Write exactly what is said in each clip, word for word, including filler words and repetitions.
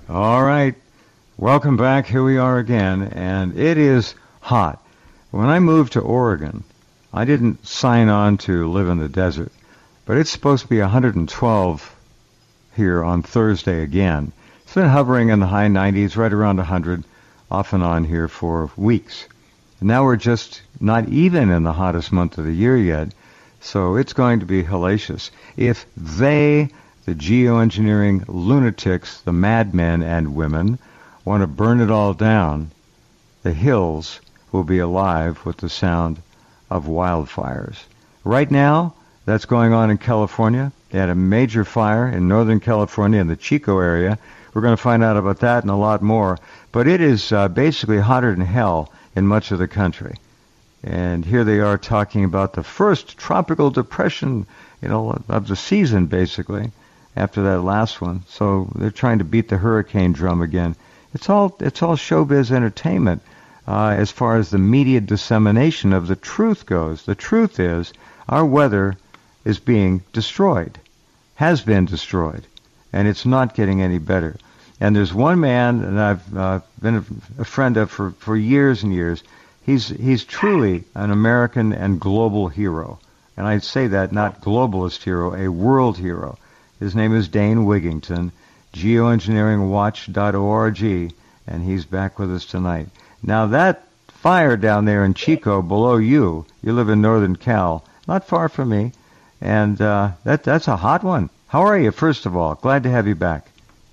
All right. Welcome back. Here we are again, and it is hot. When I moved to Oregon, I didn't sign on to live in the desert, but it's supposed to be one hundred twelve here on Thursday again. It's been hovering in the high nineties, right around one hundred, off and on here for weeks. And now we're just not even in the hottest month of the year yet, so it's going to be hellacious. If they, the geoengineering lunatics, the madmen and women, want to burn it all down, the hills will be alive with the sound of wildfires. Right now, that's going on in California. They had a major fire in Northern California in the Chico area. We're going to find out about that and a lot more. But it is uh, basically hotter than hell in much of the country. And here they are talking about the first tropical depression, you know, of the season, basically, after that last one. So they're trying to beat the hurricane drum again. It's all it's all showbiz entertainment uh, as far as the media dissemination of the truth goes. The truth is our weather is being destroyed, has been destroyed, and it's not getting any better. And there's one man that I've uh, been a, a friend of for, for years and years. He's he's truly an American and global hero. And I'd say that, not globalist hero, a world hero. His name is Dane Wigington, geoengineering watch dot org, and he's back with us tonight. Now that fire down there in Chico below you, you live in Northern Cal, not far from me, and uh, that that's a hot one. How are you, first of all? Glad to have you back.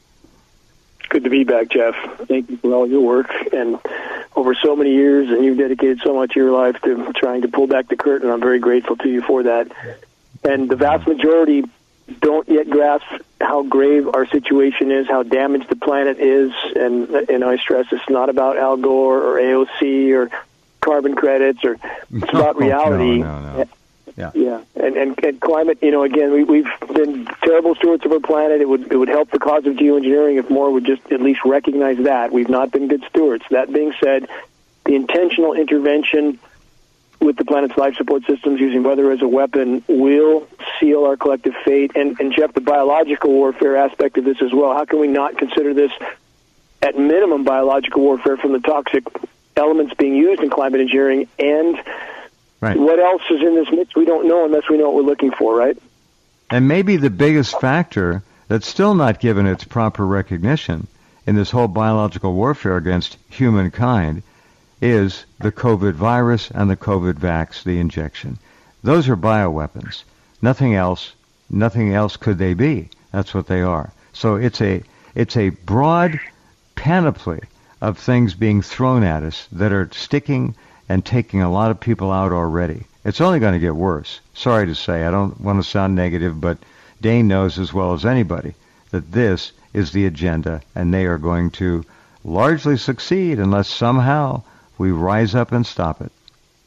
Good to be back, Jeff. Thank you for all your work and over so many years, and you've dedicated so much of your life to trying to pull back the curtain. I'm very grateful to you for that. And the vast majority don't yet grasp how grave our situation is, how damaged the planet is, and and I stress it's not about Al Gore or A O C or carbon credits, or it's no, about reality. No, no, no. Yeah, yeah, and, and and climate. You know, again, we, we've been terrible stewards of our planet. It would it would help the cause of geoengineering if more would just at least recognize that we've not been good stewards. That being said, the intentional intervention with the planet's life support systems using weather as a weapon will seal our collective fate. And, and Jeff, the biological warfare aspect of this as well. How can we not consider this at minimum biological warfare from the toxic elements being used in climate engineering? And right. What else is in this mix? We don't know unless we know what we're looking for, right? And maybe the biggest factor that's still not given its proper recognition in this whole biological warfare against humankind is the COVID virus and the COVID vax, the injection. Those are bioweapons. Nothing else, nothing else could they be. That's what they are. So it's a it's a broad panoply of things being thrown at us that are sticking and taking a lot of people out already. It's only going to get worse. Sorry to say, I don't want to sound negative, but Dane knows as well as anybody that this is the agenda, and they are going to largely succeed unless somehow we rise up and stop it.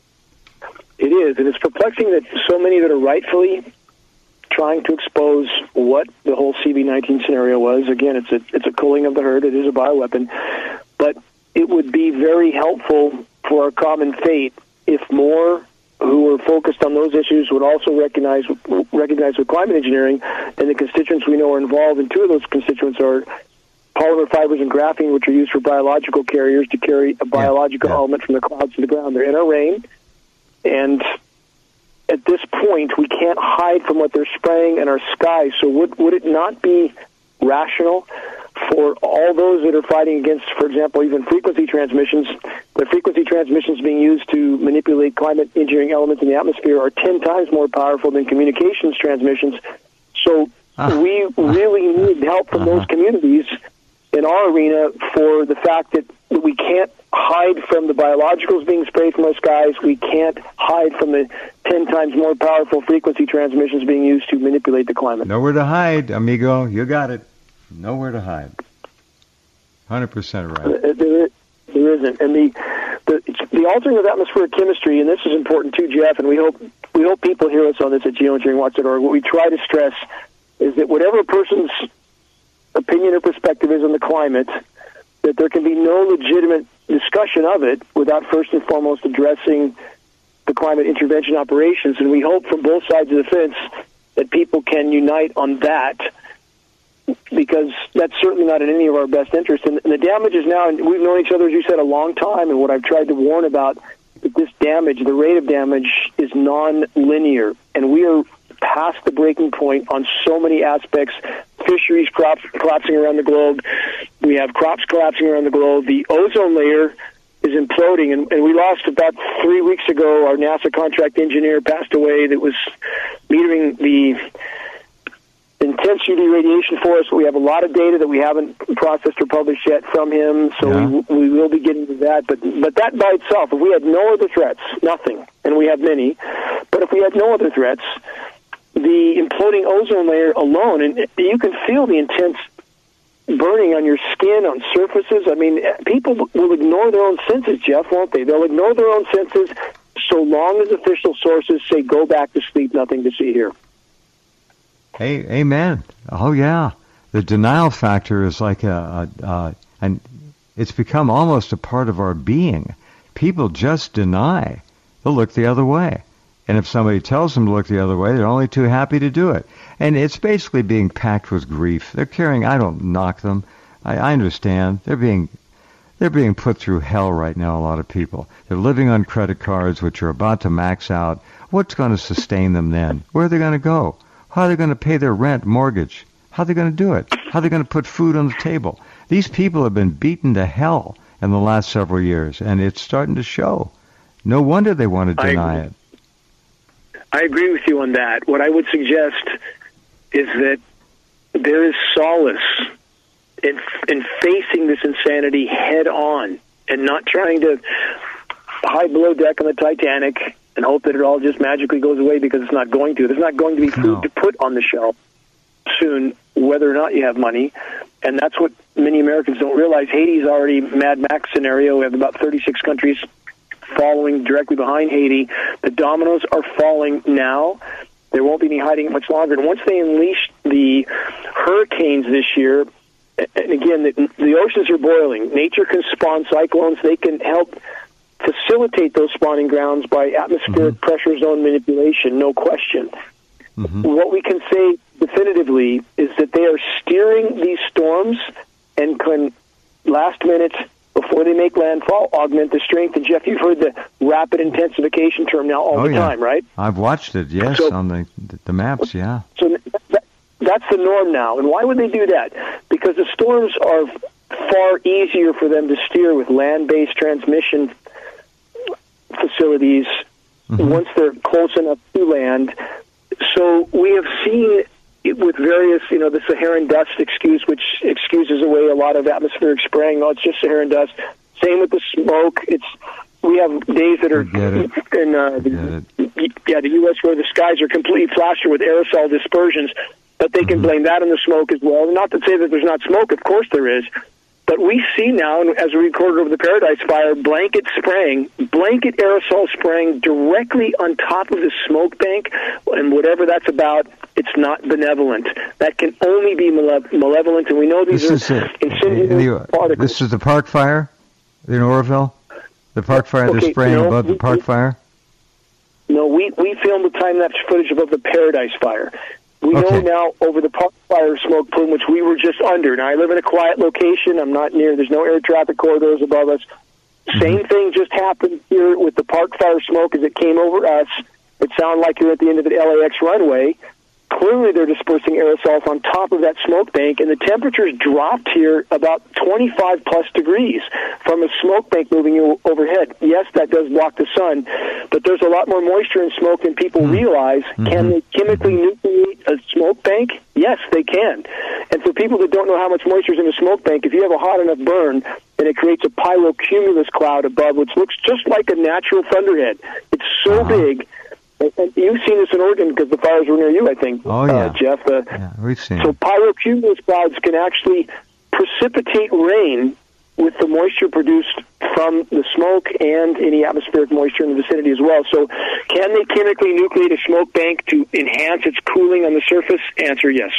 It is, and it's perplexing that so many that are rightfully trying to expose what the whole C V nineteen scenario was. Again, it's a it's a culling of the herd. It is a bioweapon, but it would be very helpful for our common fate if more who are focused on those issues would also recognize recognize with climate engineering and the constituents we know are involved. And two of those constituents are polymer fibers and graphene, which are used for biological carriers to carry a biological yeah, yeah. element from the clouds to the ground. They're in our rain, and at this point, we can't hide from what they're spraying in our skies. So would would it not be rational for all those that are fighting against, for example, even frequency transmissions, the frequency transmissions being used to manipulate climate engineering elements in the atmosphere are ten times more powerful than communications transmissions. So uh, we really need help from uh-huh. those communities in our arena for the fact that we can't hide from the biologicals being sprayed from our skies. We can't hide from the ten times more powerful frequency transmissions being used to manipulate the climate. Nowhere to hide, amigo. You got it. Nowhere to hide. one hundred percent right. There, there isn't. And the, the the altering of atmospheric chemistry, and this is important too, Jeff, and we hope we hope people hear us on this at geoengineering watch dot org. What we try to stress is that whatever a person's opinion or perspective is on the climate, that there can be no legitimate discussion of it without first and foremost addressing the climate intervention operations. And we hope from both sides of the fence that people can unite on that, because because that's certainly not in any of our best interest. And, and the damage is now, and we've known each other, as you said, a long time, and what I've tried to warn about, that this damage, the rate of damage, is non-linear, and we are past the breaking point on so many aspects. Fisheries crops collapsing around the globe. We have crops collapsing around the globe. The ozone layer is imploding, and, and we lost about three weeks ago. Our NASA contract engineer passed away that was metering the intense U V radiation for us. We have a lot of data that we haven't processed or published yet from him, so yeah. we, we will be getting to that. But but that by itself, if we had no other threats, nothing, and we have many, but if we had no other threats, the imploding ozone layer alone, and you can feel the intense burning on your skin, on surfaces. I mean, people will ignore their own senses, Jeff, won't they? They'll ignore their own senses so long as official sources say, go back to sleep, nothing to see here. Hey, amen. Oh, yeah. The denial factor is like a, a, a, and it's become almost a part of our being. People just deny. They'll look the other way. And if somebody tells them to look the other way, they're only too happy to do it. And it's basically being packed with grief. They're carrying, I don't knock them. I, I understand. They're being, they're being put through hell right now, a lot of people. They're living on credit cards, which are about to max out. What's going to sustain them then? Where are they going to go? How are they going to pay their rent, mortgage? How are they going to do it? How are they going to put food on the table? These people have been beaten to hell in the last several years, and it's starting to show. No wonder they want to deny I, it. I agree with you on that. What I would suggest is that there is solace in, in facing this insanity head on and not trying to hide below deck on the Titanic and hope that it all just magically goes away, because it's not going to. There's not going to be food no. to put on the shelf soon, whether or not you have money. And that's what many Americans don't realize. Haiti's already Mad Max scenario. We have about thirty-six countries following directly behind Haiti. The dominoes are falling now. There won't be any hiding much longer. And once they unleash the hurricanes this year, and again, the, the oceans are boiling. Nature can spawn cyclones. They can help facilitate those spawning grounds by atmospheric mm-hmm. pressure zone manipulation, no question. Mm-hmm. What we can say definitively is that they are steering these storms and can, last minute, before they make landfall, augment the strength. And Jeff, you've heard the rapid intensification term now all oh, the yeah. time, right? I've watched it, yes, so, on the the maps, yeah. So that, that's the norm now. And why would they do that? Because the storms are far easier for them to steer with land-based transmission facilities mm-hmm. once they're close enough to land. So we have seen it with various, you know, the Saharan dust excuse, which excuses away a lot of atmospheric spraying. No, it's just Saharan dust. Same with the smoke. It's we have days that are in uh, the, yeah, the U S where the skies are completely plastered with aerosol dispersions, but they can mm-hmm. blame that on the smoke as well. Not to say that there's not smoke. Of course there is. But we see now, as we recorded over the Paradise Fire, blanket spraying, blanket aerosol spraying directly on top of the smoke bank, and whatever that's about, it's not benevolent. That can only be male- malevolent, and we know these this are incendiary particles. This is the Park Fire in Oroville? The Park Fire okay, they're spraying no, above the Park we, Fire? No, we, we filmed the time-lapse footage above the Paradise Fire. We okay. know now over the Park Fire smoke plume, which we were just under. Now, I live in a quiet location. I'm not near, there's no air traffic corridors above us. Mm-hmm. Same thing just happened here with the Park Fire smoke as it came over us. It sounded like you're at the end of the L A X runway. Clearly, they're dispersing aerosols on top of that smoke bank, and the temperatures dropped here about twenty-five plus degrees from a smoke bank moving overhead. Yes, that does block the sun, but there's a lot more moisture in smoke than people mm-hmm. realize. Mm-hmm. Can they chemically nucleate a smoke bank? Yes, they can. And for people that don't know how much moisture is in a smoke bank, if you have a hot enough burn, and it creates a pyrocumulus cloud above, which looks just like a natural thunderhead. It's so uh-huh. big. And you've seen this in Oregon because the fires were near you, I think, oh, yeah. uh, Jeff. Uh, yeah, we've seen So it. pyrocumulus clouds can actually precipitate rain with the moisture produced from the smoke and any atmospheric moisture in the vicinity as well. So can they chemically nucleate a smoke bank to enhance its cooling on the surface? Answer, yes.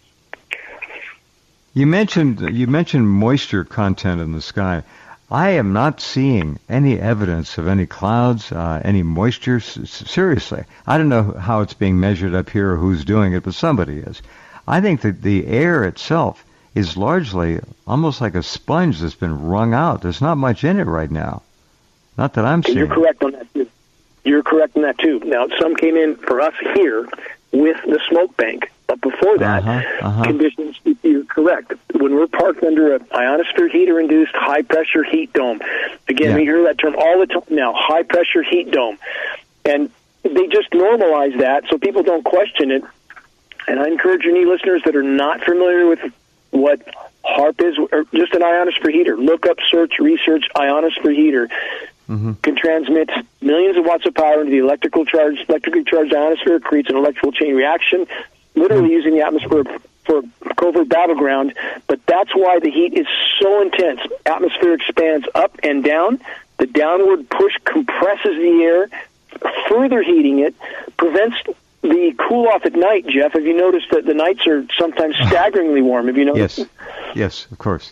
You mentioned you mentioned moisture content in the sky. I am not seeing any evidence of any clouds, uh, any moisture. S- seriously, I don't know how it's being measured up here or who's doing it, but somebody is. I think that the air itself is largely almost like a sponge that's been wrung out. There's not much in it right now. Not that I'm seeing. You're correct on that, too. You're correct on that, too. Now, some came in for us here with the smoke bank. But before that, uh-huh, uh-huh. conditions, you're correct. When we're parked under an ionosphere heater-induced high-pressure heat dome, again, yeah. we hear that term all the time now, high-pressure heat dome. And they just normalize that so people don't question it. And I encourage any listeners that are not familiar with what HAARP is, or just an ionosphere heater. Look up, search, research ionosphere heater. Mm-hmm. Can transmit millions of watts of power into the electrical charge, electrically charged ionosphere, creates an electrical chain reaction, literally mm-hmm. using the atmosphere for covert battleground. But that's why the heat is so intense. Atmosphere expands up and down. The downward push compresses the air, further heating it, prevents the cool off at night. Jeff, have you noticed that the nights are sometimes staggeringly warm? Have you noticed? Yes, yes, of course.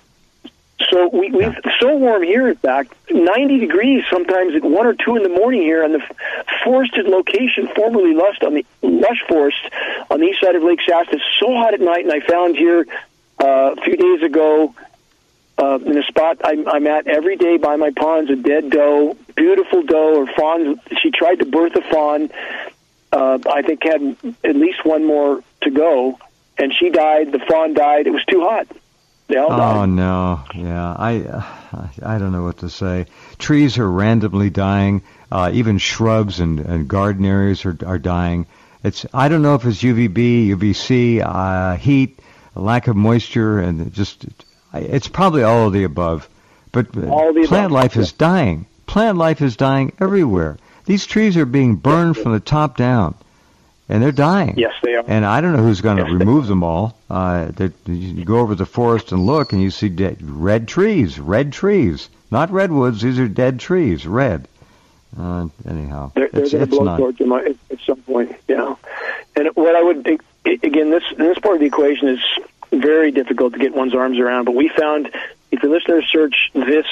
So we, we've yeah. so warm here, in fact, ninety degrees sometimes at one or two in the morning here on the forested location, formerly lush on the lush forest on the east side of Lake Shasta. So hot at night, and I found here uh, a few days ago uh, in a spot I'm, I'm at every day by my ponds a dead doe, beautiful doe or fawn. She tried to birth a fawn. Uh, I think had at least one more to go, and she died. The fawn died. It was too hot. They all died. Oh no, yeah, I, uh, I don't know what to say. Trees are randomly dying. Uh, even shrubs and, and garden areas are are dying. It's I don't know if it's U V B, U V C, uh, heat, lack of moisture, and just it's probably all of the above. But all the plant above. life is dying. Plant life is dying everywhere. These trees are being burned from the top down, and they're dying. Yes, they are. And I don't know who's going to yes, remove them all. Uh, you go over the forest and look, and you see dead, red trees, red trees. Not redwoods, these are dead trees, red. Uh, anyhow, they're, they're it's, going to it's blow not. towards them at, at some point, yeah. And what I would, again, this this part of the equation is very difficult to get one's arms around, but we found, if your listeners search this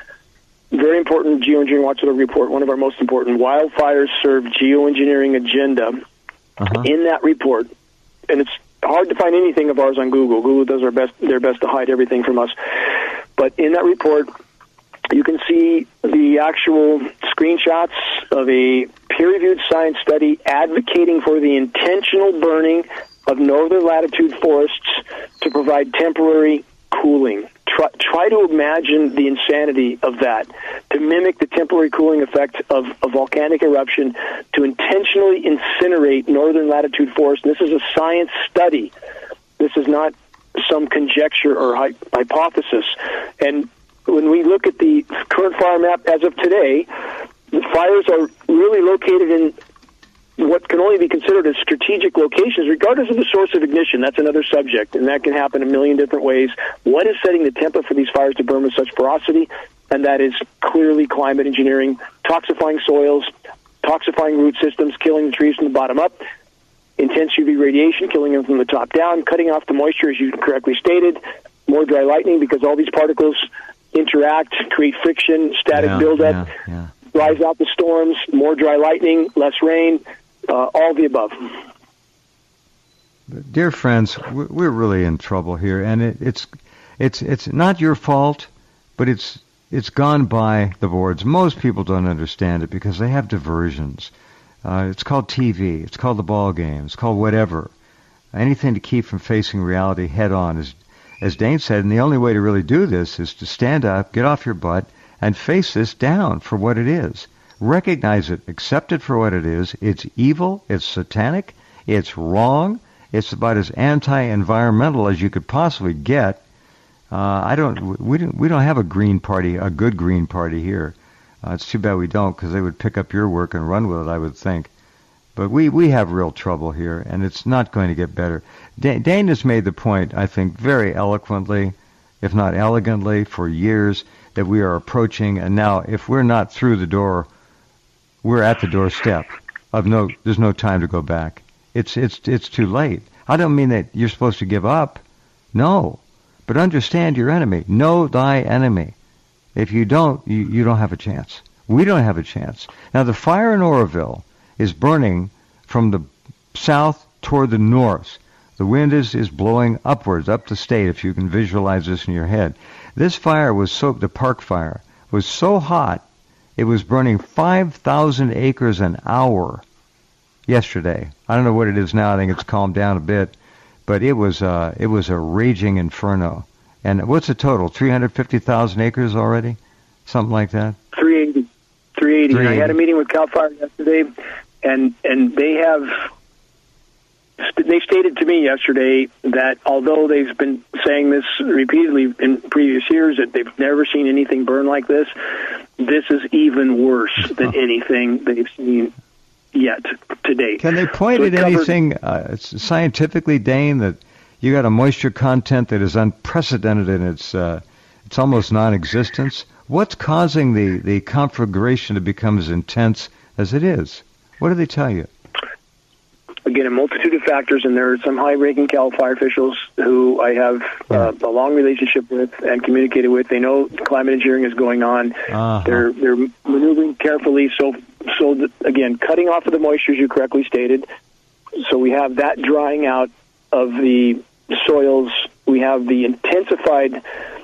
very important Geoengineering Watchdog report, one of our most important, Wildfires Serve Geoengineering Agenda, uh-huh. in that report, and it's hard to find anything of ours on Google. Google does our best, their best to hide everything from us. But in that report, you can see the actual screenshots of a peer-reviewed science study advocating for the intentional burning of northern latitude forests to provide temporary cooling. Try, try to imagine the insanity of that, to mimic the temporary cooling effect of a volcanic eruption, to intentionally incinerate northern latitude forests. This is a science study. This is not some conjecture or hy- hypothesis. And when we look at the current fire map as of today, the fires are really located in what can only be considered as strategic locations, regardless of the source of ignition. That's another subject, and that can happen a million different ways. What is setting the tempo for these fires to burn with such ferocity? And that is clearly climate engineering, toxifying soils, toxifying root systems, killing the trees from the bottom up, intense U V radiation, killing them from the top down, cutting off the moisture, as you correctly stated, more dry lightning because all these particles interact, create friction, static yeah, buildup, yeah, yeah. dries out the storms, more dry lightning, less rain, uh, all the above. Dear friends, we're really in trouble here, and it, it's it's it's not your fault, but it's it's gone by the boards. Most people don't understand it because they have diversions. Uh, it's called T V. It's called the ball game. It's called whatever. Anything to keep from facing reality head on. As, as Dane said, and the only way to really do this is to stand up, get off your butt, and face this down for what it is. Recognize it. Accept it for what it is. It's evil. It's satanic. It's wrong. It's about as anti-environmental as you could possibly get. Uh, I don't. We don't. We don't have a green party, a good green party here. Uh, it's too bad we don't, because they would pick up your work and run with it, I would think. But we, we have real trouble here, and it's not going to get better. D- Dane has made the point, I think, very eloquently, if not elegantly, for years, that we are approaching, and now if we're not through the door, we're at the doorstep of no. There's no time to go back. It's it's it's too late. I don't mean that you're supposed to give up. No. But understand your enemy. Know thy enemy. If you don't, you, you don't have a chance. We don't have a chance. Now, the fire in Oroville is burning from the south toward the north. The wind is, is blowing upwards, up the state, if you can visualize this in your head. This fire was so, the Park Fire, was so hot, it was burning five thousand acres an hour yesterday. I don't know what it is now. I think it's calmed down a bit. But it was, uh, it was a raging inferno. And what's the total? three hundred fifty thousand acres already? Something like that? three eighty. three eighty. I had a meeting with CAL FIRE yesterday, and, and they have... They stated to me yesterday that although they've been saying this repeatedly in previous years, that they've never seen anything burn like this, this is even worse than anything they've seen yet to date. Can they point so at covered, anything uh, scientifically, Dane, that you got a moisture content that is unprecedented in its uh, it's almost non-existence? What's causing the, the conflagration to become as intense as it is? What do they tell you? Again, a multitude of factors, and there are some high-ranking CAL FIRE officials who I have uh, a long relationship with and communicated with. They know climate engineering is going on. Uh-huh. They're they're maneuvering carefully. So, so that, again, cutting off of the moisture, as you correctly stated. So we have that drying out of the soils. We have the intensified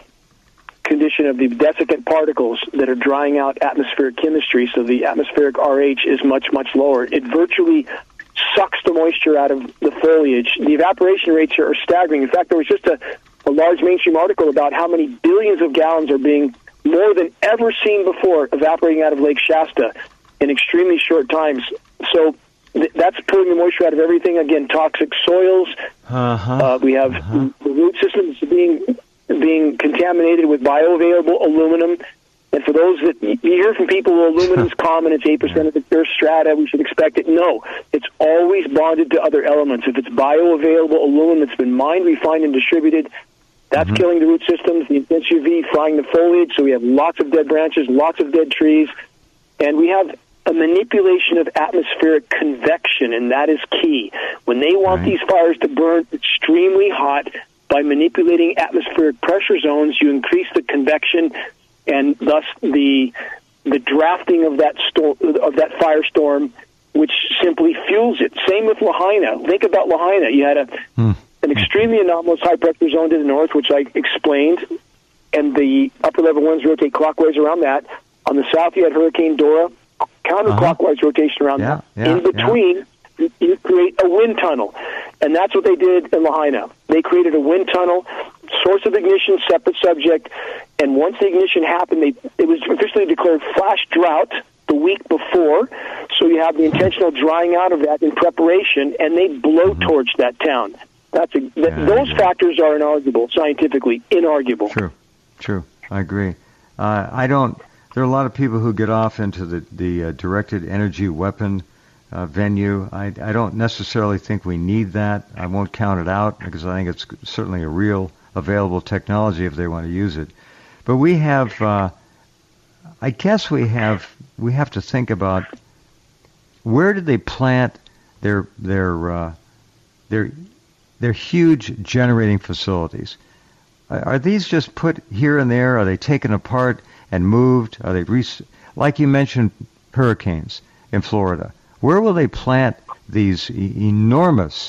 condition of the desiccant particles that are drying out atmospheric chemistry. So the atmospheric R H is much, much lower. It virtually sucks the moisture out of the foliage. The evaporation rates are staggering. In fact, there was just a, a large mainstream article about how many billions of gallons are being, more than ever seen before, evaporating out of Lake Shasta in extremely short times. So th- that's pulling the moisture out of everything. Again, toxic soils. Uh-huh. Uh, we have uh-huh. the root systems being being contaminated with bioavailable aluminum. And for those that you hear from people, well, aluminum's common, it's eight percent of the Earth's strata, we should expect it. No, it's always bonded to other elements. If it's bioavailable aluminum that's been mined, refined, and distributed, that's mm-hmm. killing the root systems, the intense U V, frying the foliage, so we have lots of dead branches, lots of dead trees, and we have a manipulation of atmospheric convection, and that is key. When they want right. these fires to burn extremely hot, by manipulating atmospheric pressure zones, you increase the convection, and thus the the drafting of that storm, of that firestorm, which simply fuels it. Same with Lahaina. Think about Lahaina. You had a hmm. an extremely anomalous high pressure zone to the north, which I explained, and the upper level winds rotate clockwise around that. On the south, you had Hurricane Dora, counterclockwise uh-huh. rotation around yeah, that. Yeah, In between, yeah. you create a wind tunnel, and that's what they did in Lahaina. They created a wind tunnel, source of ignition, separate subject, and once the ignition happened, they, it was officially declared flash drought the week before, so you have the intentional drying out of that in preparation, and they blowtorched that town. That's a, th- yeah, those yeah. factors are inarguable, scientifically inarguable. True, true. I agree. Uh, I don't. There are a lot of people who get off into the the uh, directed energy weapon uh, venue. I, I don't necessarily think we need that. I won't count it out because I think it's certainly a real available technology if they want to use it. But we have, uh, I guess we have we have to think about where did they plant their their uh, their their huge generating facilities? Are these just put here and there? Are they taken apart and moved? Are they re- like you mentioned, hurricanes in Florida? Where will they plant these e- enormous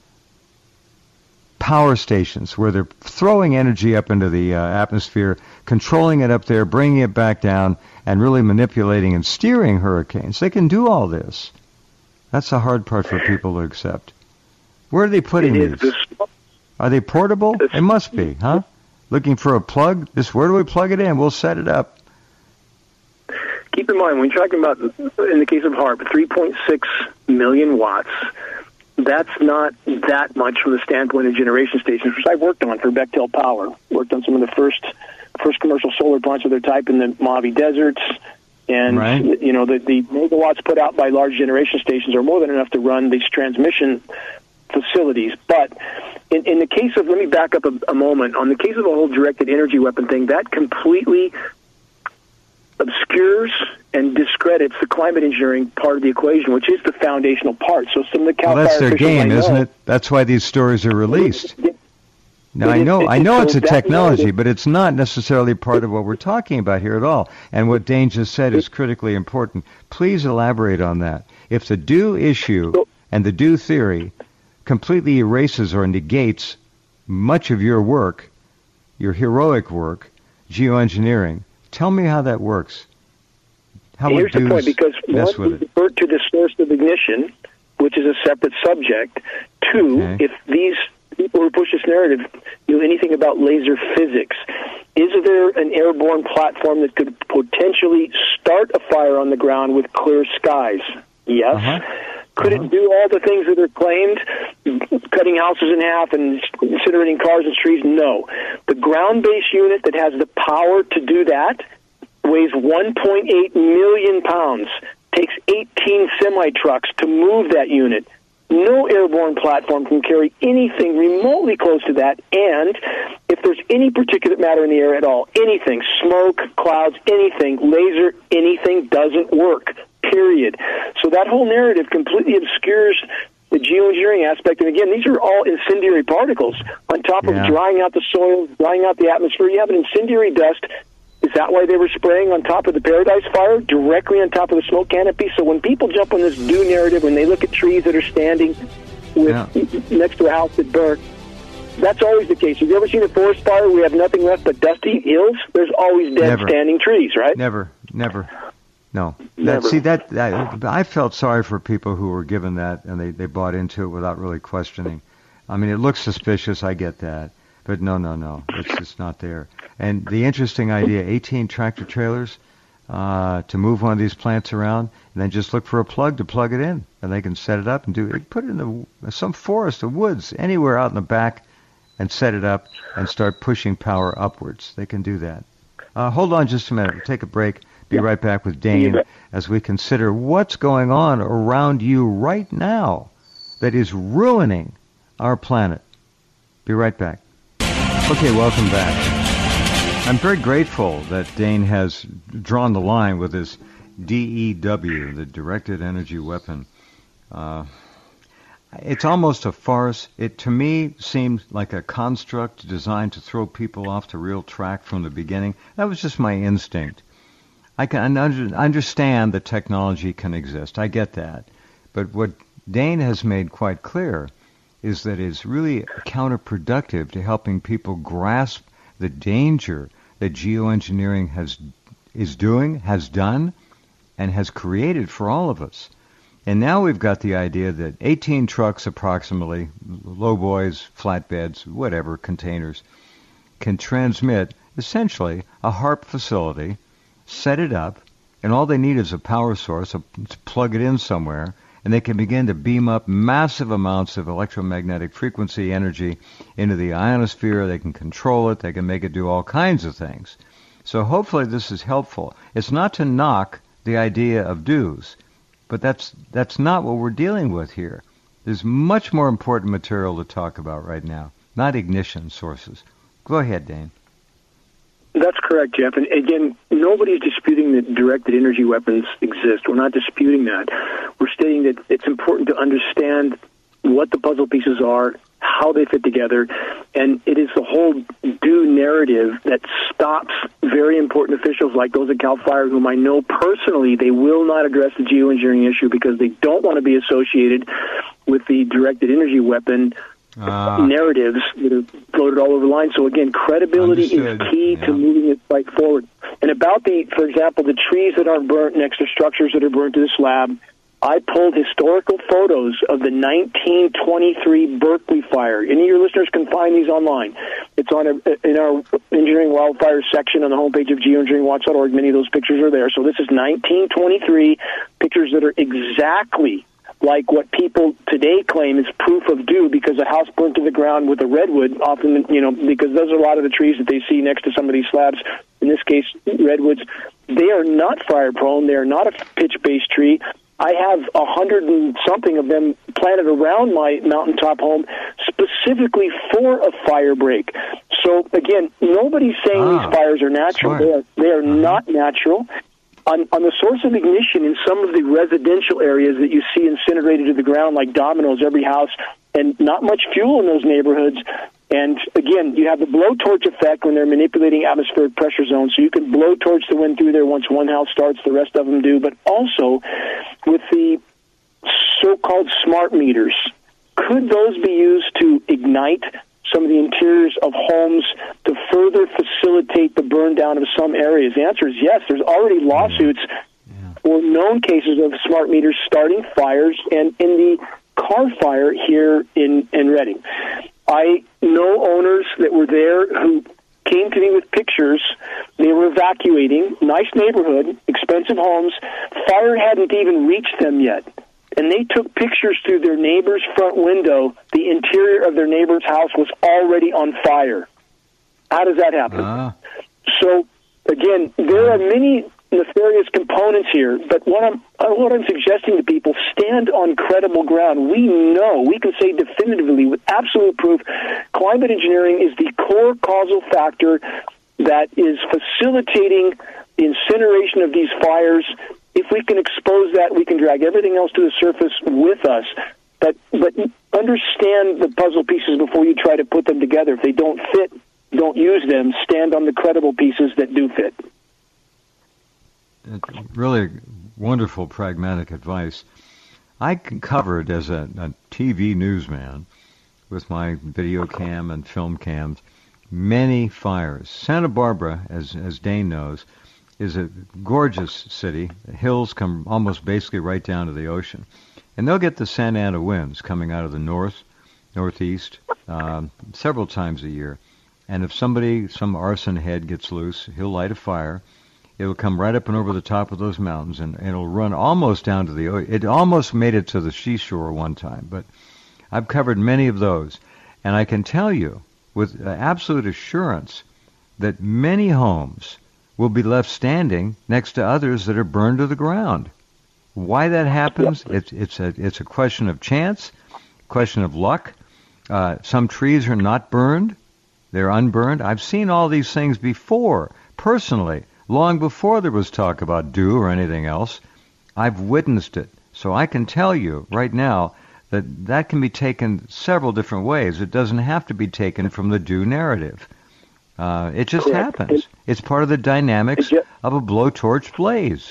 power stations where they're throwing energy up into the uh, atmosphere, controlling it up there, bringing it back down, and really manipulating and steering hurricanes? They can do all this. That's the hard part for people to accept. Where are they putting these? This, are they portable? It must be, huh? Looking for a plug? Just where do we plug it in? We'll set it up. Keep in mind, when you're talking about, in the case of HAARP, three point six million watts, that's not that much from the standpoint of generation stations, which I've worked on for Bechtel Power. Worked on some of the first first commercial solar plants of their type in the Mojave Deserts. And, right. you know, the, the megawatts put out by large generation stations are more than enough to run these transmission facilities. But in, in the case of, let me back up a, a moment, on the case of the whole directed energy weapon thing, that completely obscures and discredits the climate engineering part of the equation, which is the foundational part. So some of the Cal well, that's Fire their game, know, isn't it? That's why these stories are released. Now, I know, I know it's a technology, but it's not necessarily part of what we're talking about here at all. And what Dane just said is critically important. Please elaborate on that. If the do issue and the do theory completely erases or negates much of your work, your heroic work, geoengineering. Tell me how that works. How Here's would the point, because mess one, with we it? refer to the source of ignition, which is a separate subject. Two, Okay. if these people who push this narrative knew anything about laser physics, is there an airborne platform that could potentially start a fire on the ground with clear skies? Yes. Uh-huh. Could Uh-huh. it do all the things that are claimed, cutting houses in half and incinerating cars and trees? No. The ground-based unit that has the power to do that weighs one point eight million pounds, takes eighteen semi-trucks to move that unit. No airborne platform can carry anything remotely close to that, and if there's any particulate matter in the air at all, anything, smoke, clouds, anything, laser, anything doesn't work, period. So that whole narrative completely obscures the geoengineering aspect. And again, these are all incendiary particles on top Yeah. of drying out the soil, drying out the atmosphere. You have an incendiary dust. Is that why they were spraying on top of the Paradise Fire, directly on top of the smoke canopy? So when people jump on this do narrative, when they look at trees that are standing with Yeah. next to a house that burnt, that's always the case. Have you ever seen a forest fire where we have nothing left but dusty hills? There's always dead Never. standing trees, right? Never, never. No. That, Never. see, that, that I felt sorry for people who were given that and they, they bought into it without really questioning. I mean, it looks suspicious, I get that. But no, no, no, it's just not there. And the interesting idea, eighteen tractor trailers uh, to move one of these plants around, and then just look for a plug to plug it in, and they can set it up and do it. Put it in the, some forest, the woods, anywhere out in the back, and set it up and start pushing power upwards. They can do that. Uh, hold on just a minute. We'll take a break. Be right back with Dane as we consider what's going on around you right now that is ruining our planet. Be right back. Okay, welcome back. I'm very grateful that Dane has drawn the line with his D E W, the Directed Energy Weapon. Uh, it's almost a farce. It, to me, seemed like a construct designed to throw people off the real track from the beginning. That was just my instinct. I can under, understand that technology can exist. I get that. But what Dane has made quite clear is that it's really counterproductive to helping people grasp the danger that geoengineering has is doing, has done, and has created for all of us. And now we've got the idea that eighteen trucks approximately, lowboys, flatbeds, whatever, containers, can transmit essentially a HAARP facility, set it up, and all they need is a power source, a, to plug it in somewhere, and they can begin to beam up massive amounts of electromagnetic frequency energy into the ionosphere. They can control it. They can make it do all kinds of things. So hopefully this is helpful. It's not to knock the idea of dues, but that's that's not what we're dealing with here. There's much more important material to talk about right now, not ignition sources. Go ahead, Dane. That's correct, Jeff. And again, nobody's disputing that directed energy weapons exist. We're not disputing that. We're stating that it's important to understand what the puzzle pieces are, how they fit together, and it is the whole do narrative that stops very important officials like those at CAL FIRE, whom I know personally, they will not address the geoengineering issue because they don't want to be associated with the directed energy weapon Uh, narratives that are floated all over the line. So again, credibility Understood. is key Yeah. to moving this fight forward. And about the, for example, the trees that are burnt next to structures that are burnt to the slab, I pulled historical photos of the nineteen twenty-three Berkeley fire. Any of your listeners can find these online. It's on a, in our Engineering Wildfire section on the homepage of geoengineering watch dot org. Many of those pictures are there. So this is nineteen twenty-three pictures that are exactly like what people today claim is proof of dew, because a house burnt to the ground with a redwood, often, you know, because those are a lot of the trees that they see next to some of these slabs, in this case, redwoods. They are not fire-prone. They are not a pitch-based tree. I have a hundred and something of them planted around my mountaintop home specifically for a fire break. So, again, nobody's saying ah, these fires are natural. smart. They are, they are uh-huh. not natural. On, on the source of ignition in some of the residential areas that you see incinerated to the ground like dominoes, every house, and not much fuel in those neighborhoods. And, again, you have the blowtorch effect when they're manipulating atmospheric pressure zones. So you can blowtorch the wind through there once one house starts, the rest of them do. But also with the so-called smart meters, could those be used to ignite some of the interiors of homes to further facilitate the burn down of some areas? The answer is yes. There's already lawsuits yeah. or known cases of smart meters starting fires, and in the car fire here in, in Redding, I know owners that were there who came to me with pictures. They were evacuating, nice neighborhood, expensive homes. Fire hadn't even reached them yet. And they took pictures through their neighbor's front window. The interior of their neighbor's house was already on fire. How does that happen? Uh. So, again, there are many nefarious components here, but what I'm what I'm suggesting to people, stand on credible ground. We know, we can say definitively with absolute proof, climate engineering is the core causal factor that is facilitating the incineration of these fires. If we can expose that, we can drag everything else to the surface with us. But but understand the puzzle pieces before you try to put them together. If they don't fit, don't use them. Stand on the credible pieces that do fit. Really wonderful, pragmatic advice. I covered as a, a T V newsman with my video cam and film cams many fires. Santa Barbara, as as Dane knows, is a gorgeous city. The hills come almost basically right down to the ocean. And they'll get the Santa Ana winds coming out of the north, northeast, um, several times a year. And if somebody, some arson head gets loose, he'll light a fire. It'll come right up and over the top of those mountains, and it'll run almost down to the ocean. It almost made it to the seashore one time, but I've covered many of those. And I can tell you with absolute assurance that many homes will be left standing next to others that are burned to the ground. Why that happens, it's it's a it's a question of chance, question of luck. Uh, some trees are not burned; they're unburned. I've seen all these things before, personally, long before there was talk about dew or anything else. I've witnessed it, so I can tell you right now that that can be taken several different ways. It doesn't have to be taken from the dew narrative. Uh, it just Correct. happens. It, it's part of the dynamics just, of a blowtorch blaze.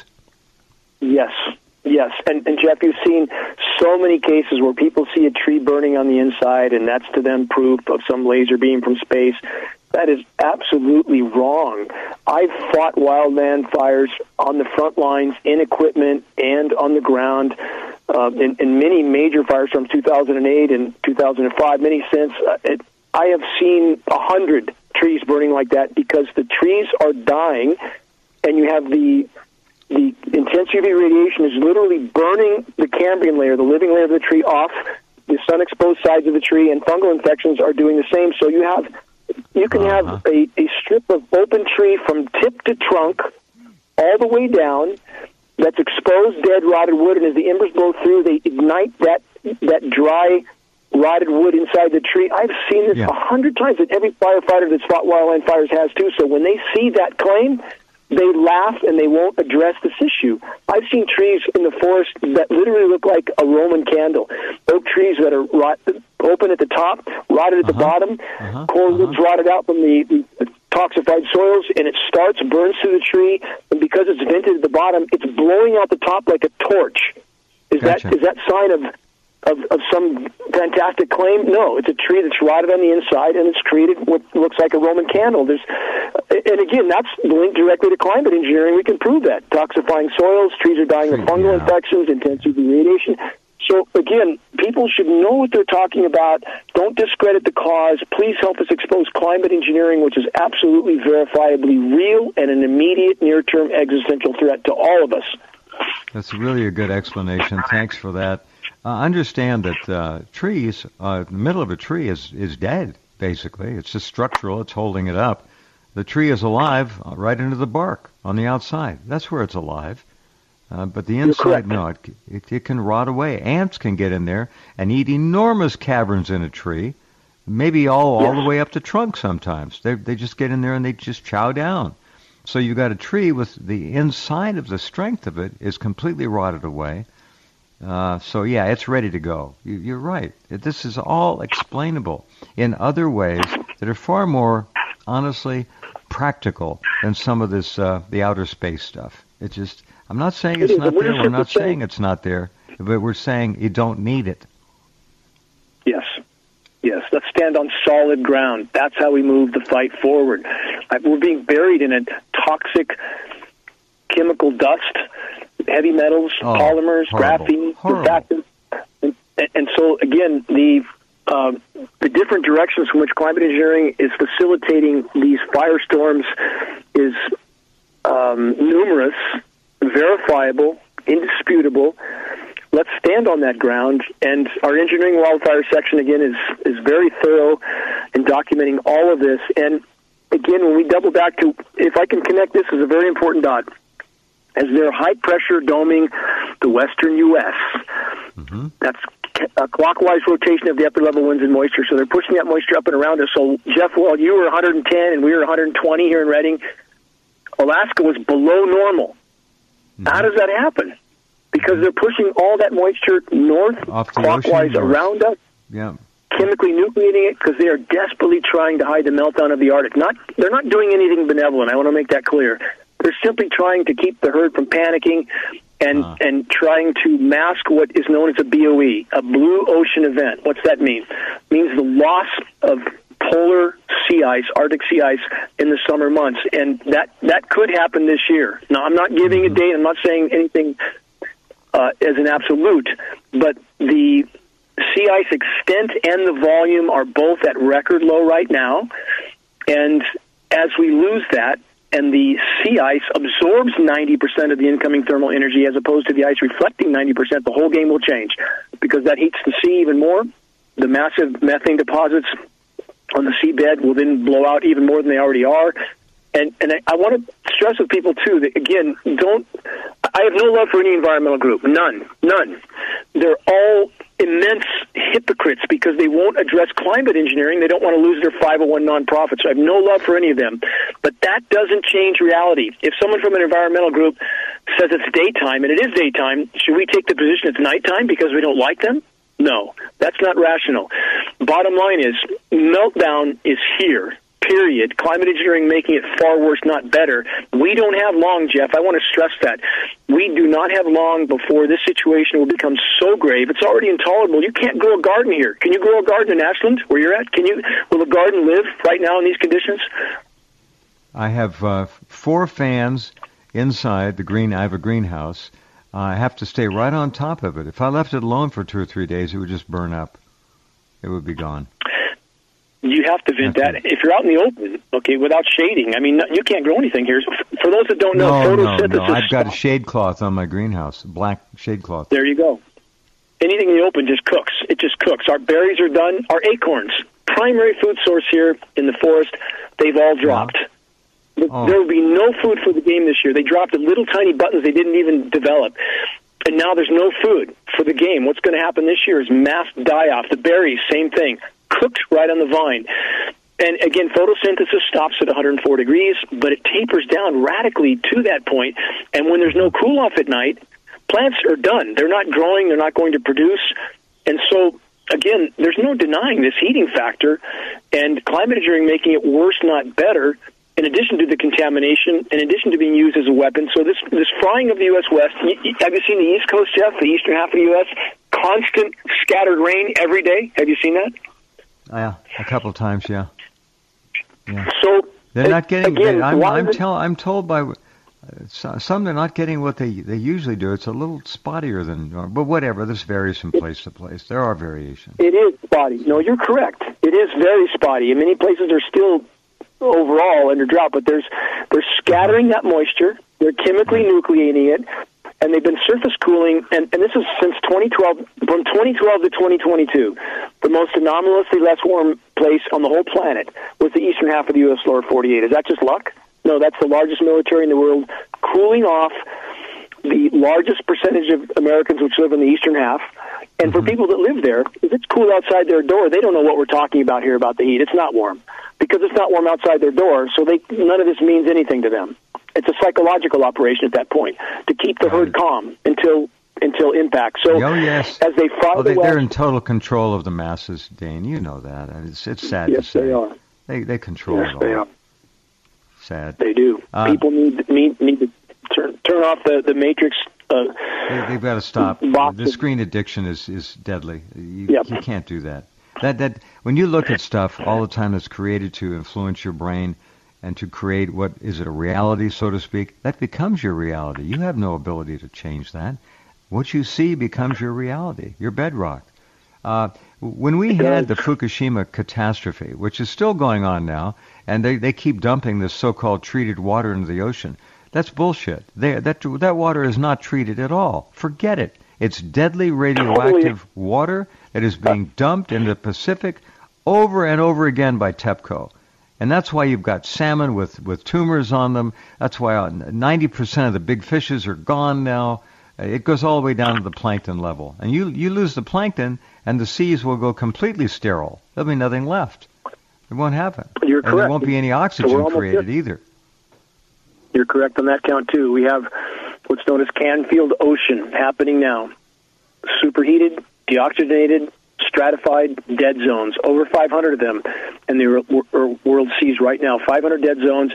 Yes, yes. And, and Jeff, you've seen so many cases where people see a tree burning on the inside, and that's to them proof of some laser beam from space. That is absolutely wrong. I've fought wildland fires on the front lines, in equipment, and on the ground. Uh, in, in many major fires from two thousand eight and two thousand five, many since, uh, it, I have seen a hundred trees burning like that because the trees are dying, and you have the the intense U V radiation is literally burning the Cambrian layer, the living layer of the tree, off the sun-exposed sides of the tree, and fungal infections are doing the same. So you have you can uh-huh. have a, a strip of open tree from tip to trunk all the way down that's exposed, dead, rotted wood, and as the embers blow through, they ignite that that dry, rotted wood inside the tree. I've seen this a yeah. hundred times, and every firefighter that's fought wildland fires has too. So when they see that claim, they laugh and they won't address this issue. I've seen trees in the forest that literally look like a Roman candle. Oak trees that are rot, open at the top, rotted at uh-huh. the bottom, uh-huh. cordwoods uh-huh. rotted out from the, the toxified soils, and it starts, burns through the tree, and because it's vented at the bottom, it's blowing out the top like a torch. Is gotcha. that is that sign of Of, of some fantastic claim? No, it's a tree that's rotted on the inside, and it's created what looks like a Roman candle. There's, and again, that's linked directly to climate engineering. We can prove that. Toxifying soils, trees are dying of fungal yeah. infections, intense U V radiation. So, again, people should know what they're talking about. Don't discredit the cause. Please help us expose climate engineering, which is absolutely verifiably real and an immediate near-term existential threat to all of us. That's really a good explanation. Thanks for that. Uh, understand that uh, trees, uh, the middle of a tree is, is dead, basically. It's just structural. It's holding it up. The tree is alive uh, right into the bark on the outside. That's where it's alive. Uh, but the inside, no, it, it, it can rot away. Ants can get in there and eat enormous caverns in a tree, maybe all, all the way up to trunk sometimes. They they just get in there and they just chow down. So you've got a tree with the inside of the strength of it is completely rotted away. Uh, so, yeah, it's ready to go. You, you're right. This is all explainable in other ways that are far more, honestly, practical than some of this, uh, the outer space stuff. It just, I'm not saying it's not there. We're not saying it's not there, but we're saying you don't need it. Yes, let's stand on solid ground. That's how we move the fight forward. We're being buried in a toxic chemical dust, heavy metals, oh, polymers, horrible, graphene, horrible. surfactants. And, and so, again, the uh, the different directions from which climate engineering is facilitating these firestorms is um, numerous, verifiable, indisputable. Let's stand on that ground, and our engineering wildfire section, again, is, is very thorough in documenting all of this. And, again, when we double back to, if I can connect this as a very important dot, as they're high-pressure doming the western U S, mm-hmm. that's a clockwise rotation of the upper-level winds and moisture, so they're pushing that moisture up and around us. So, Jeff, while you were one hundred ten and we were one hundred twenty here in Redding, Alaska was below normal. Mm-hmm. How does that happen? Because they're pushing all that moisture north, clockwise ocean, around us, yeah. chemically nucleating it, because they are desperately trying to hide the meltdown of the Arctic. Not, they're not doing anything benevolent. I want to make that clear. They're simply trying to keep the herd from panicking and, uh. and trying to mask what is known as a B O E, a blue ocean event. What's that mean? It means the loss of polar sea ice, Arctic sea ice, in the summer months. And that, that could happen this year. Now, I'm not giving mm-hmm. a date. I'm not saying anything uh, as an absolute, but the sea ice extent and the volume are both at record low right now. And as we lose that, and the sea ice absorbs ninety percent of the incoming thermal energy as opposed to the ice reflecting ninety percent, the whole game will change because that heats the sea even more. The massive methane deposits on the seabed will then blow out even more than they already are. And and I, I want to stress with people, too, that, again, don't... I have no love for any environmental group. None. None. They're all immense hypocrites because they won't address climate engineering. They don't want to lose their five oh one nonprofits. So I have no love for any of them. But that doesn't change reality. If someone from an environmental group says it's daytime, and it is daytime, should we take the position it's nighttime because we don't like them? No. That's not rational. Bottom line is, meltdown is here. Period. Climate engineering making it far worse, not better. We don't have long, Jeff. I want to stress that. We do not have long before this situation will become so grave. It's already intolerable. You can't grow a garden here. Can you grow a garden in Ashland, where you're at? Can you? Will a garden live right now in these conditions? I have uh, four fans inside the green. I have a greenhouse. Uh, I have to stay right on top of it. If I left it alone for two or three days, it would just burn up. It would be gone. You have to vent that. If you're out in the open, okay, without shading, I mean, you can't grow anything here. For those that don't know, no, photosynthesis... No, no, I've got a shade cloth on my greenhouse, a black shade cloth. There you go. Anything in the open just cooks. It just cooks. Our berries are done. Our acorns, primary food source here in the forest, they've all dropped. Yeah. Oh. There will be no food for the game this year. They dropped the little tiny buttons they didn't even develop. And now there's no food for the game. What's going to happen this year is mass die-off. The berries, same thing. Cooked right on the vine. And again, photosynthesis stops at one hundred four degrees, but it tapers down radically to that point. And when there's no cool-off at night, plants are done. They're not growing. They're not going to produce. And so, again, there's no denying this heating factor, and climate engineering making it worse, not better, in addition to the contamination, in addition to being used as a weapon. So this this frying of the U S West, have you seen the East Coast, Jeff, the eastern half of the U S? Constant scattered rain every day. Have you seen that? Yeah, a couple of times, yeah. yeah. So they're not getting. Again, they, I'm, I'm, it, tell, I'm told by uh, some they're not getting what they they usually do. It's a little spottier than normal, but whatever. This varies from place to place. There are variations. It is spotty. No, you're correct. It is very spotty. In many places, they're still overall under drought, but there's they're scattering uh-huh. that moisture. They're chemically right. nucleating it. And they've been surface cooling, and, and this is since twenty twelve, from twenty twelve to twenty twenty-two. The most anomalously less warm place on the whole planet was the eastern half of the U S lower forty-eight. Is that just luck? No, that's the largest military in the world cooling off the largest percentage of Americans which live in the eastern half. And mm-hmm. for people that live there, if it's cool outside their door, they don't know what we're talking about here about the heat. It's not warm because it's not warm outside their door, so they none of this means anything to them. It's a psychological operation at that point to keep the herd calm until until impact. So oh, yes. as they fry oh, the they, west, they're in total control of the masses, Dane. You know that. It's it's sad yes, to say. They are. They they control yes, it all. They are. Sad. They do. Uh, People need need need to turn turn off the the matrix. Uh, they, they've got to stop. The screen addiction is is deadly. You, yep. you can't do that. That that when you look at stuff all the time that's created to influence your brain and to create what is it a reality, so to speak, that becomes your reality. You have no ability to change that. What you see becomes your reality, your bedrock. Uh, when we had the Fukushima catastrophe, which is still going on now, and they, they keep dumping this so-called treated water into the ocean, that's bullshit. They, that that water is not treated at all. Forget it. It's deadly radioactive water that is being dumped into the Pacific over and over again by TEPCO. And that's why you've got salmon with, with tumors on them. That's why ninety percent of the big fishes are gone now. It goes all the way down to the plankton level. And you you lose the plankton, and the seas will go completely sterile. There'll be nothing left. It won't happen. You're and correct. there won't be any oxygen so created either. You're correct on that count, too. We have what's known as Canfield Ocean happening now. Superheated, deoxygenated, stratified dead zones. Over five hundred of them in the world seas right now. five hundred dead zones,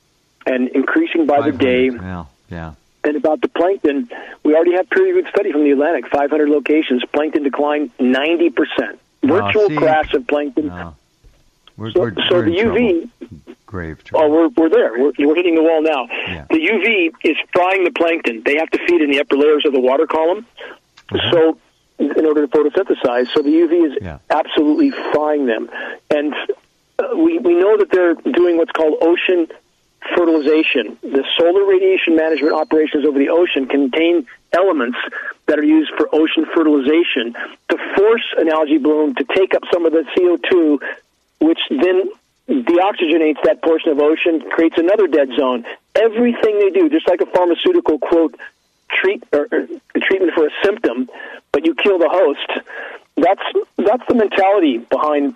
and increasing by the day. Yeah, yeah. And about the plankton, we already have peer-reviewed study from the Atlantic, five hundred locations. Plankton declined ninety percent. Virtual oh, crash of plankton. No. We're, so we're, so we're the U V... Trouble. Grave trouble. Oh, we're, we're there. We're, we're hitting the wall now. Yeah. The U V is frying the plankton. They have to feed in the upper layers of the water column. Uh-huh. So in order to photosynthesize. So the U V is yeah. absolutely frying them. And uh, we, we know that they're doing what's called ocean fertilization. The solar radiation management operations over the ocean contain elements that are used for ocean fertilization to force an algae bloom to take up some of the C O two, which then deoxygenates that portion of ocean, creates another dead zone. Everything they do, just like a pharmaceutical, quote, treat or, or treatment for a symptom, but you kill the host. That's that's the mentality behind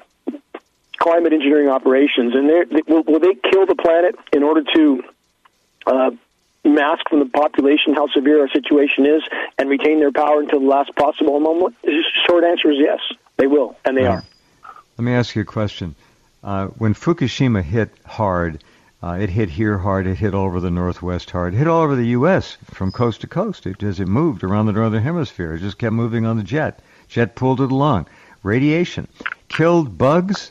climate engineering operations. And they, will, will they kill the planet in order to uh, mask from the population how severe our situation is and retain their power until the last possible moment? The short answer is yes, they will, and they yeah. are. Let me ask you a question. Uh, when Fukushima hit hard, uh, it hit here hard, it hit all over the Northwest hard, it hit all over the U S from coast to coast it, as it moved around the Northern Hemisphere. It just kept moving on the jet. Jet pulled it along. Radiation killed bugs,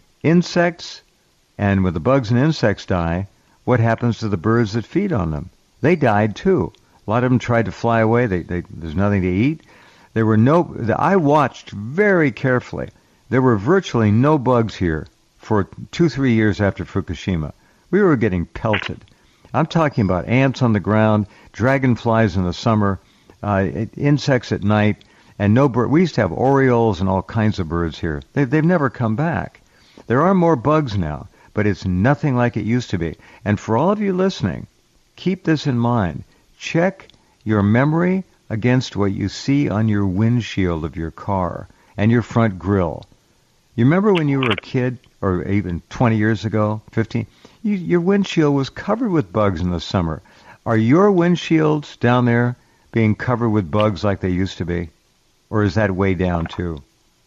insects, and when the bugs and insects die, what happens to the birds that feed on them? They died too. A lot of them tried to fly away. They, they, there's nothing to eat. There were no. I watched very carefully. There were virtually no bugs here for two, three years after Fukushima. We were getting pelted. I'm talking about ants on the ground, dragonflies in the summer, uh, insects at night, and no bird. We used to have orioles and all kinds of birds here. They, they've never come back. There are more bugs now, but it's nothing like it used to be. And for all of you listening, keep this in mind. Check your memory against what you see on your windshield of your car and your front grill. You remember when you were a kid, or even twenty years ago, fifteen, you, your windshield was covered with bugs in the summer. Are your windshields down there being covered with bugs like they used to be? Or is that way down too?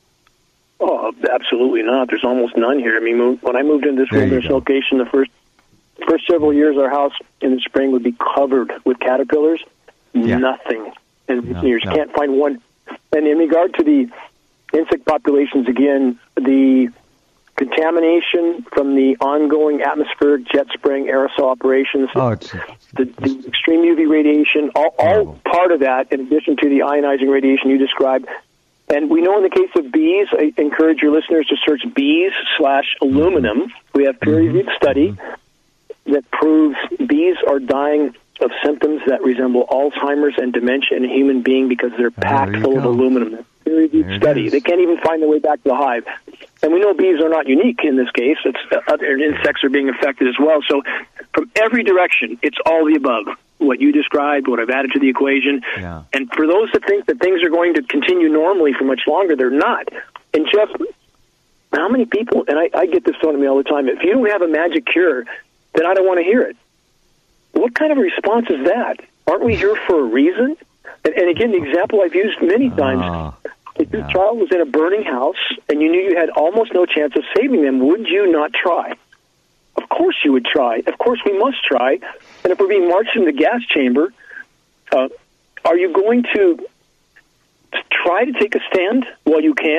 Oh, absolutely not. There's almost none here. I mean, when I moved into this wilderness location, the first first several years, our house in the spring would be covered with caterpillars. Yeah. Nothing. And no, you just no. can't find one. And in regard to the insect populations, again, the contamination from the ongoing atmospheric jet spraying aerosol operations, oh, it's, the, the extreme U V radiation, all, all part of that, in addition to the ionizing radiation you described. And we know in the case of bees, I encourage your listeners to search bees slash aluminum. We have peer-reviewed mm-hmm. study mm-hmm. that proves bees are dying of symptoms that resemble Alzheimer's and dementia in a human being because they're packed oh, full go. of aluminum. Peer-reviewed study. They can't even find their way back to the hive. And we know bees are not unique in this case. It's, uh, other insects are being affected as well. So from every direction, it's all the above. What you described, what I've added to the equation. Yeah. And for those that think that things are going to continue normally for much longer, they're not. And Jeff, how many people, and I, I get this thrown at me all the time, if you don't have a magic cure, then I don't want to hear it. What kind of a response is that? Aren't we here for a reason? And, and again, the example I've used many times, uh, if your yeah. child was in a burning house and you knew you had almost no chance of saving them, would you not try? Of course you would try. Of course we must try. And if we're being marched in the gas chamber, uh, are you going to try to take a stand while you can?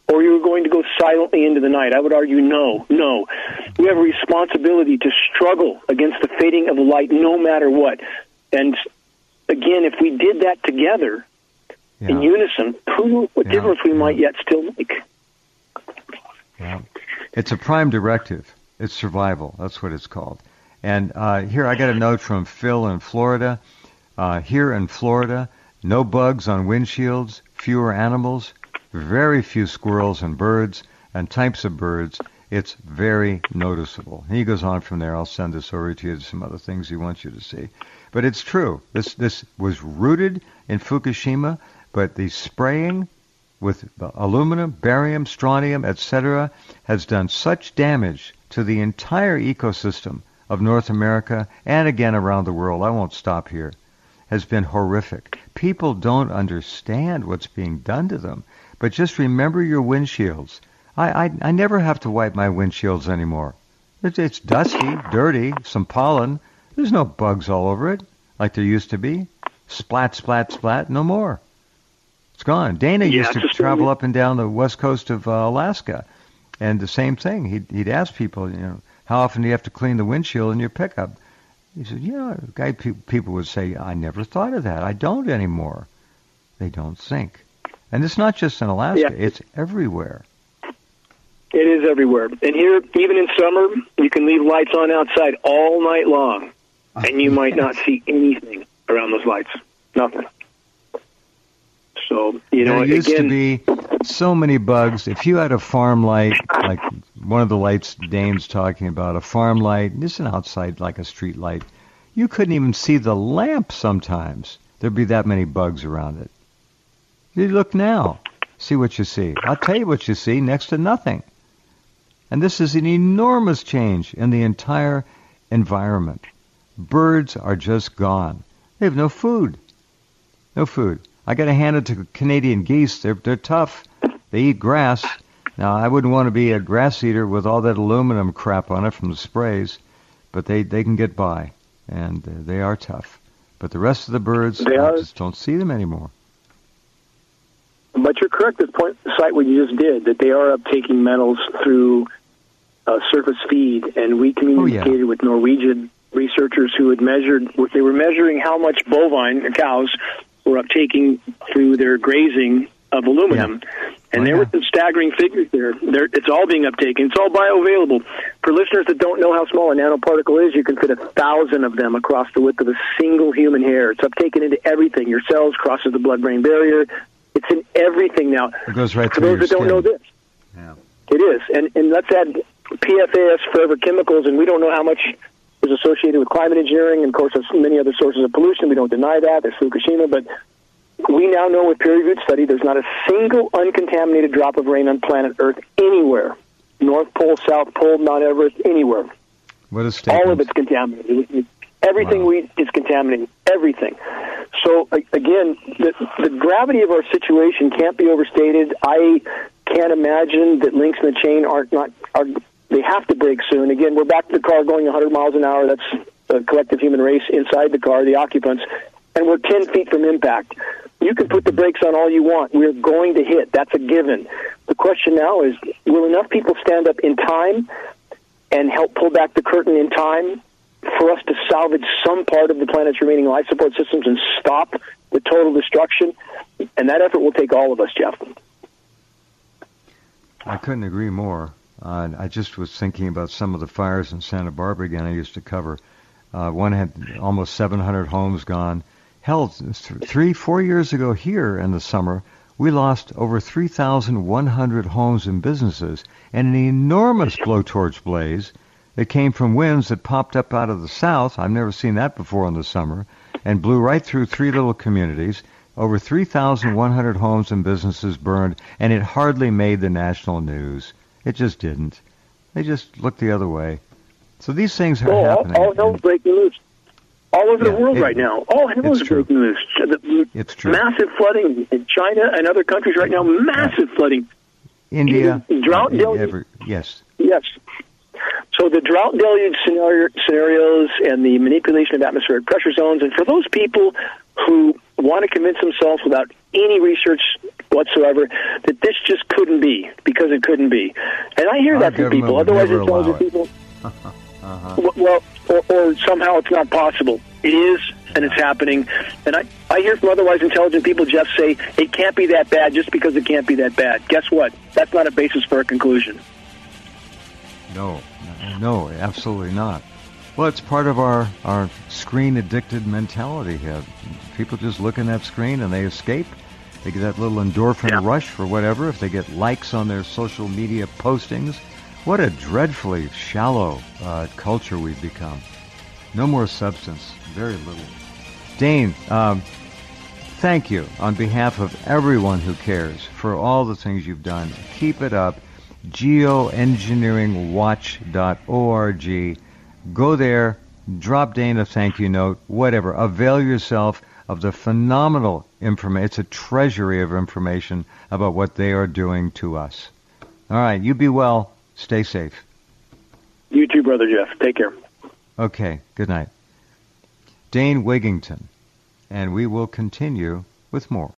or you're going to go silently into the night. I would argue no, no. We have a responsibility to struggle against the fading of the light no matter what. And again, if we did that together, yeah. in unison, who knows what yeah. difference we yeah. might yet still make. Yeah. It's a prime directive. It's survival. That's what it's called. And uh, here I got a note from Phil in Florida. Uh, here in Florida, no bugs on windshields, fewer animals, very few squirrels and birds, and types of birds. It's very noticeable. He goes on from there. I'll send this over to you, some other things he wants you to see. But it's true. This this was rooted in Fukushima, but the spraying with aluminum, barium, strontium, et cetera, has done such damage to the entire ecosystem of North America and again around the world. I won't stop here. Has been horrific. People don't understand what's being done to them. But just remember your windshields. I, I, I never have to wipe my windshields anymore. It's, it's dusty, dirty, some pollen. There's no bugs all over it like there used to be. Splat, splat, splat, no more. It's gone. Dana yeah, used to travel up and down the west coast of uh, Alaska, and the same thing. He'd, he'd ask people, you know, how often do you have to clean the windshield in your pickup? He said, yeah, guy, pe- people would say, I never thought of that. I don't anymore. They don't think. And it's not just in Alaska. Yeah. It's everywhere. It is everywhere. And here, even in summer, you can leave lights on outside all night long, and you might not see anything around those lights. Nothing. So, you know, there used again, to be so many bugs. If you had a farm light, like one of the lights Dane's talking about, a farm light, this is an outside, like a street light, you couldn't even see the lamp sometimes. There'd be that many bugs around it. You look now, see what you see. I'll tell you what you see, next to nothing. And this is an enormous change in the entire environment. Birds are just gone. They have no food. No food. I got to hand it to Canadian geese. They're they're tough. They eat grass. Now, I wouldn't want to be a grass eater with all that aluminum crap on it from the sprays, but they, they can get by, and uh, they are tough. But the rest of the birds, they I are. just don't see them anymore. But you're correct at the point, cite what you just did, that they are uptaking metals through uh, surface feed, and we communicated oh, yeah. with Norwegian researchers who had measured, they were measuring how much bovine cows were uptaking through their grazing of aluminum. Yeah. And oh, there yeah. were some staggering figures there. there. It's all being uptaken. It's all bioavailable. For listeners that don't know how small a nanoparticle is, you can fit a thousand of them across the width of a single human hair. It's uptaken into everything. Your cells, crosses the blood-brain barrier. It's in everything now. It goes right For through those that skin. don't know this. Yeah. It is. And, and let's add P F A S, forever chemicals, and we don't know how much is associated with climate engineering, and, of course, there's many other sources of pollution. We don't deny that. There's Fukushima, but we now know with peer-reviewed study there's not a single uncontaminated drop of rain on planet Earth anywhere. North Pole, South Pole, Mount Everest, anywhere. What a statement. All of it's contaminated. Everything wow. we is contaminated. Everything. So, again, the, the gravity of our situation can't be overstated. I can't imagine that links in the chain aren't not are they have to break soon. Again, we're back to the car going one hundred miles an hour. That's the collective human race inside the car, the occupants, and we're ten feet from impact. You can put the brakes on all you want. We're going to hit. That's a given. The question now is, will enough people stand up in time and help pull back the curtain in time for us to salvage some part of the planet's remaining life support systems and stop the total destruction? And that effort will take all of us, Jeff. I couldn't agree more. Uh, I just was thinking about some of the fires in Santa Barbara again I used to cover. Uh, one had almost seven hundred homes gone. Hell, three, four years ago here in the summer, we lost over three thousand one hundred homes and businesses, and an enormous blowtorch blaze that came from winds that popped up out of the south. I've never seen that before in the summer, and blew right through three little communities. Over three thousand one hundred homes and businesses burned, and it hardly made the national news. It just didn't. They just looked the other way. So these things are oh, happening. All, all hell's breaking loose. All over yeah, the world it, right now. All hell is breaking loose. The, it's true. Massive flooding in China and other countries right now. Massive yeah. flooding. India. Drought. Uh, every, yes. Yes. So the drought deluge scenario, scenarios and the manipulation of atmospheric pressure zones, and for those people who want to convince themselves without any research whatsoever that this just couldn't be, because it couldn't be. And I hear Our that from people, otherwise intelligent people. uh-huh. Well, or, or somehow it's not possible. It is, and it's happening. And I, I hear from otherwise intelligent people, Jeff, say it can't be that bad just because it can't be that bad. Guess what? That's not a basis for a conclusion. No, no, absolutely not. Well, it's part of our, our screen-addicted mentality here. People just look in that screen and they escape. They get that little endorphin yeah. rush for whatever. If they get likes on their social media postings, what a dreadfully shallow uh, culture we've become. No more substance, very little. Dane, um, thank you on behalf of everyone who cares for all the things you've done. Keep it up. geoengineering watch dot org. Go there, drop Dane a thank you note, whatever. Avail yourself of the phenomenal information. It's a treasury of information about what they are doing to us. All right, you be well. Stay safe. You too, Brother Jeff. Take care. Okay, good night. Dane Wigington, and we will continue with more.